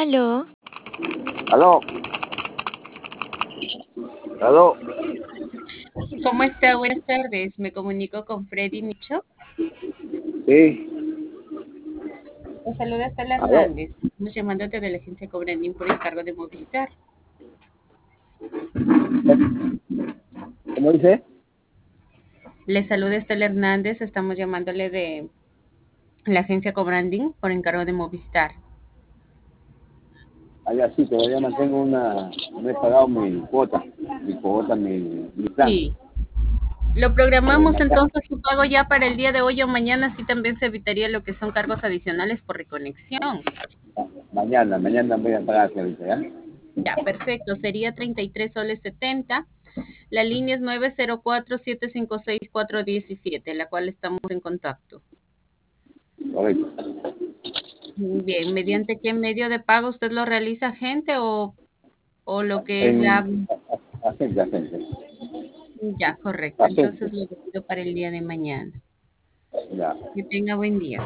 Aló, Aló, aló, ¿Cómo está? Buenas tardes. Me comunico con Freddy Micho. sí, Te saluda Estela aló, Hernández. Estamos llamándote de la agencia Cobrandín por encargo de Movistar. ¿cómo dice? Le saluda Estela Hernández. Estamos llamándole de la agencia Cobrandín por encargo de Movistar. Allá sí, todavía mantengo no he pagado mi plan. Sí. Lo Eh, programamos mañana, entonces su pago ya para el día de hoy o mañana, así también se evitaría lo que son cargos adicionales por reconexión. mañana voy a pagar ahorita, ¿ya? Ya, perfecto. Sería 33 soles 70. La línea es 904-756-417, la cual estamos en contacto. Correcto. Bien, ¿mediante qué medio de pago usted lo realiza, gente, o lo que es En la... agente, Ya, correcto. agente, Entonces lo pido para el día de mañana. ya. Que tenga buen día.